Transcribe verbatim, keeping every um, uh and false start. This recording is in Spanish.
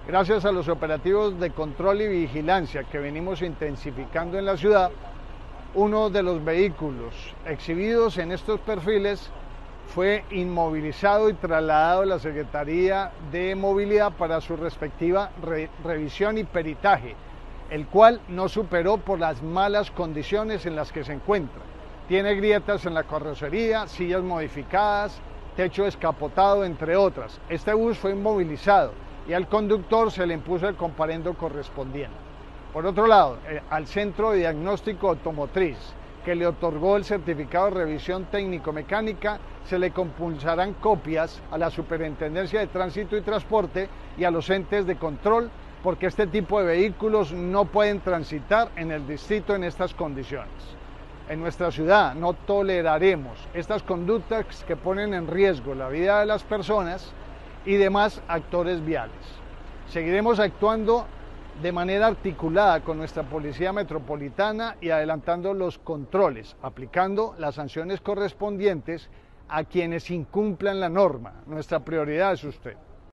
Gracias a los operativos de control y vigilancia que venimos intensificando en la ciudad, uno de los vehículos exhibidos en estos perfiles fue inmovilizado y trasladado a la Secretaría de Movilidad para su respectiva re revisión y peritaje, el cual no superó por las malas condiciones en las que se encuentra. Tiene grietas en la carrocería, sillas modificadas, techo descapotado, entre otras. Este bus fue inmovilizado y al conductor se le impuso el comparendo correspondiente. Por otro lado, eh, al Centro de Diagnóstico Automotriz, que le otorgó el certificado de revisión técnico-mecánica, se le compulsarán copias a la Superintendencia de Tránsito y Transporte y a los entes de control, porque este tipo de vehículos no pueden transitar en el distrito en estas condiciones. En nuestra ciudad no toleraremos estas conductas que ponen en riesgo la vida de las personas y demás actores viales. Seguiremos actuando de manera articulada con nuestra Policía Metropolitana y adelantando los controles, aplicando las sanciones correspondientes a quienes incumplan la norma. Nuestra prioridad es usted.